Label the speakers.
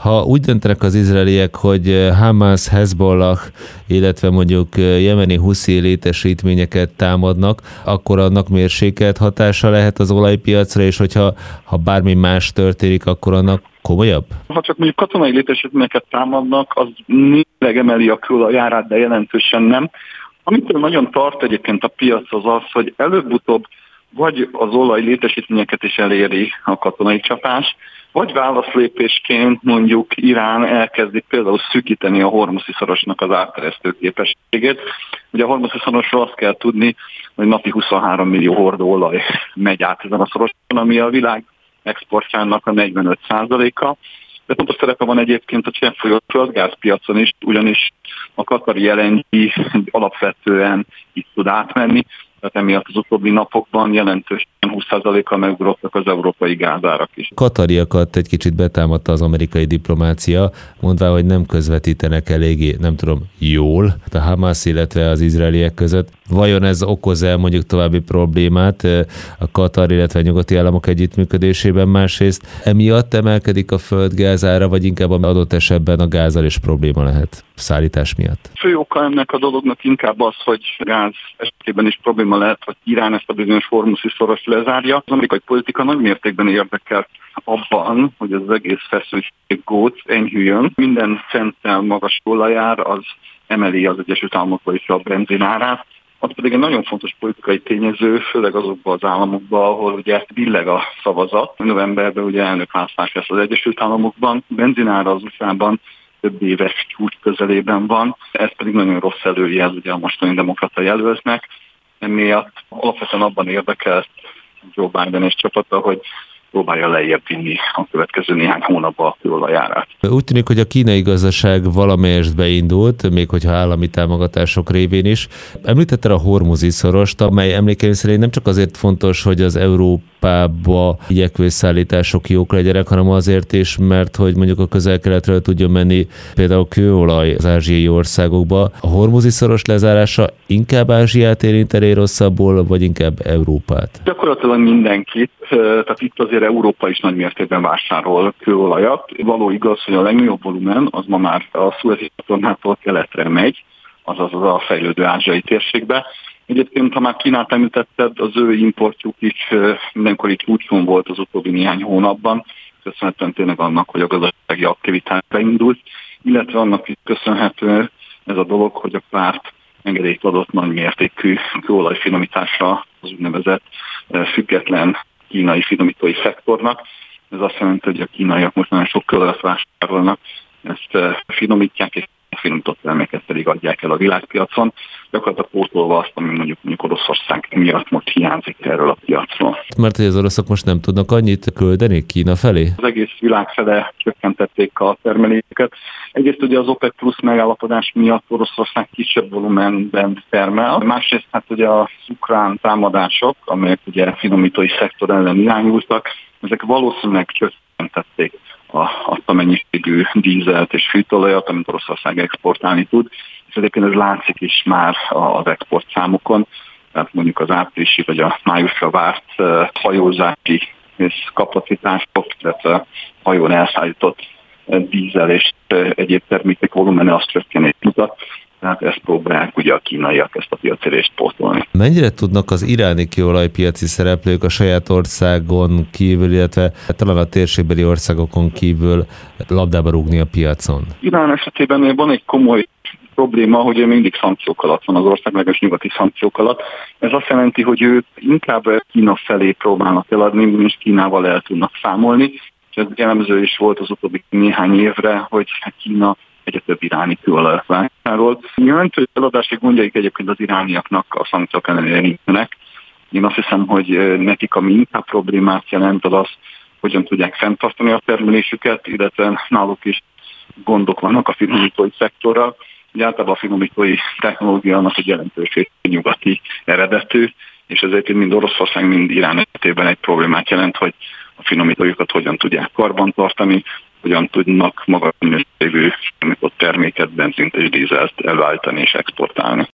Speaker 1: Ha úgy döntenek az izraeliek, hogy Hamas, Hezbollah, illetve mondjuk jemeni huszi létesítményeket támadnak, akkor annak mérsékelt hatása lehet az olajpiacra, és hogyha bármi más történik, akkor annak komolyabb?
Speaker 2: Ha csak mondjuk katonai létesítményeket támadnak, az némileg emeli a kőolajárát, de jelentősen nem. Amitől nagyon tart egyébként a piac az az, hogy előbb-utóbb vagy az olaj létesítményeket is eléri a katonai csapás, vagy válaszlépésként mondjuk Irán elkezdi például szűkíteni a Hormuzi szorosnak az átteresztő képességét. Ugye a Hormuzi szorosról azt kell tudni, hogy napi 23 millió hordó olaj megy át ezen a szoroson, ami a világ exportjának a 45%-a. De pontos szerepe van egyébként a cseppfolyó földgázpiacon is, ugyanis a katari LNG alapvetően itt tud átmenni, tehát emiatt az utóbbi napokban jelentősen 20%-kal megugrottak az európai gázárak is.
Speaker 1: Katariakat egy kicsit betámadta az amerikai diplomácia, mondvá, hogy nem közvetítenek eléggé, nem tudom, jól a Hamas, illetve az izraeliek között. Vajon ez okoz-e mondjuk további problémát a Katar, illetve a nyugati államok együttműködésében? Másrészt emiatt emelkedik a földgázára, vagy inkább adott esetben a gázzal is probléma lehet szállítás miatt?
Speaker 2: Fő oka ennek a dolognak inkább az, hogy gáz esetében is probléma lehet, hogy Irán ezt a bizonyos Hormuzi szoros lezárja. Az amerikai politika nagy mértékben érdekel abban, hogy az egész feszültség góc enyhüljön. Minden centtel magas olajár az emeli az Egyesült Államokban is a benzinárát. Az pedig egy nagyon fontos politikai tényező, főleg azokban az államokban, ahol ugye billeg a szavazat. Novemberben ugye elnökválasztás lesz az Egyesült Államokban, benzinára az USA-ban több éves csúcs közelében van, ez pedig nagyon rossz előjel ugye a mostani demokrata jelöltnek. Emiatt alapvetően abban érdekelt Joe Biden és csapata, hogy próbálja lejjebb vinni a következő néhány hónapban a kőolajárát.
Speaker 1: Úgy tűnik, hogy a kínai gazdaság valamelyest beindult, még hogyha állami támogatások révén is. Említetted a Hormuzi szorost, amely emlékeim szerint nem csak azért fontos, hogy az Európába igyekvő szállítások jók legyenek, hanem azért is, mert hogy mondjuk a közel-keletről tudjon menni például kőolaj az ázsiai országokba. A Hormuzi szoros lezárása inkább Ázsiát érinteni rosszabbul, vagy inkább Európát?
Speaker 2: Gyakorlatilag mindenkit, tehát itt azért Európa is nagy mértékben vásárol kőolajat. Való igaz, hogy a legnagyobb volumen az ma már a Szuezi csatornától keletre megy, azaz a fejlődő ázsiai térségbe. Egyébként, ha már Kínát említetted, az ő importjuk is mindenkori csúcson volt az utóbbi néhány hónapban, köszönhetően tényleg annak, hogy a gazdasági aktivitás beindult, illetve annak is köszönhető ez a dolog, hogy a párt engedélyt adott nagy mértékű kőolajfinomításra az úgynevezett független kínai finomítói szektornak. Ez azt jelenti, hogy a kínaiak most nagyon sok kőolajat vásárolnak, ezt finomítják, és a finomított terméket pedig adják el a világpiacon, gyakorlatilag pótolva azt, ami mondjuk Oroszország miatt most hiányzik erről a piacról.
Speaker 1: Mert hogy az oroszok most nem tudnak annyit küldeni Kína felé?
Speaker 2: Az egész világ fele csökkentették a termeléseket. Egyrészt ugye az OPEC plusz megállapodás miatt Oroszország kisebb volumenben termel. Másrészt hát ugye az ukrán támadások, amelyek ugye finomítói szektor ellen irányultak, ezek valószínűleg csökkentették azt a mennyiségű dízelt és fűtőolajat, amit Oroszország exportálni tud, és egyébként ez látszik is már az exportszámokon, tehát mondjuk az áprilisi vagy a májusra várt hajózási kapacitások, tehát a hajón elszállított dízel és egyéb termékek volumene azt csökkenést mutat, tehát ezt próbálják ugye a kínaiak ezt a piacérést pótolni.
Speaker 1: Mennyire tudnak az iráni kőolajpiaci szereplők a saját országon kívül, illetve talán a térségbeli országokon kívül labdába rúgni a piacon?
Speaker 2: Irán esetében van egy komoly probléma, hogy mindig szankciók alatt van az ország, legalábbis nyugati szankciók alatt. Ez azt jelenti, hogy ők inkább Kína felé próbálnak eladni, és Kínával el tudnak számolni. És ez jellemző is volt az utóbbi néhány évre, hogy Kína egyre több iráni kőolajat vásárol. Jelentős eladási gondjaik egyébként az irániaknak a szankciók ellenére nincsenek. Én azt hiszem, hogy nekik ami inkább problémát jelent, az az, hogyan tudják fenntartani a termelésüket, illetve náluk is gondok vannak a finomítói szektorral. Általában a finomítói technológia annak egy jelentős nyugati eredetű, és ezért mind Oroszország, mind Irán esetében egy problémát jelent, hogy a finomítójukat hogyan tudják karbantartani, hogyan tudnak magas minőségű finomított terméket, benzint és dízelt előállítani és exportálni.